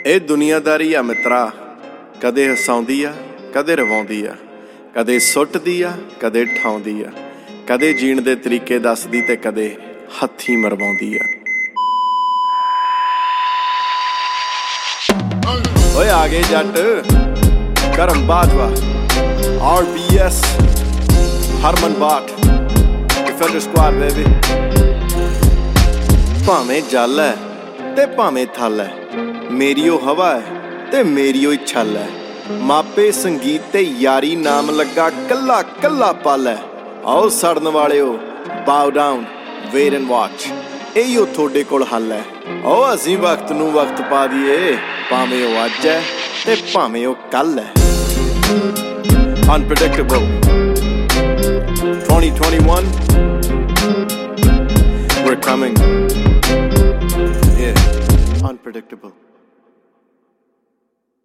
ਇਹ ਦੁਨੀਆਦਾਰੀ ਆ ਮਿੱਤਰਾ, ਕਦੇ ਹਸਾਉਂਦੀ ਆ ਕਦੇ ਰਵਾਉਂਦੀ ਆ, ਕਦੇ ਸੁੱਟਦੀ ਆ ਕਦੇ ਠਾਉਂਦੀ ਆ, ਕਦੇ ਜੀਣ ਦੇ ਤਰੀਕੇ ਦੱਸਦੀ ਤੇ ਕਦੇ ਹੱਥੀਂ ਮਰਵਾਉਂਦੀ ਆ। ਓਏ ਆ ਗਏ ਜੱਟ, ਕਰਮ ਬਾਜਵਾ, RBS, ਹਰਮਨ ਬਾਟ, ਡਿਫੈਂਡਰ ਸਕੁਆਡ ਬੇਬੀ। ਭਾਵੇਂ ਜਲ ਹੈ ਤੇ ਭਾਵੇਂ ਥਲ ਹੈ, ਮੇਰੀ ਉਹ ਹਵਾ ਹੈ ਤੇ ਮੇਰੀ ਉਹ ਛਲ ਹੈ। ਮਾਪੇ ਸੰਗੀਤ ਤੇ ਯਾਰੀ ਨਾਮ ਲੱਗਾ ਕੱਲਾ ਕੱਲਾ ਪਲ ਹੈ। ਆਓ ਸੜਨ ਵਾਲਿਓ, bow down, wait and watch, ਇਹੀ ਉਹ ਤੁਹਾਡੇ ਕੋਲ ਹੱਲ ਹੈ। ਆਓ ਅਸੀਂ ਵਕਤ ਨੂੰ ਵਕਤ ਪਾ ਦਈਏ, ਭਾਵੇਂ ਉਹ ਅੱਜ ਹੈ ਤੇ ਭਾਵੇਂ ਉਹ ਕੱਲ ਹੈ। Unpredictable 2021, we're coming. Yeah, unpredictable.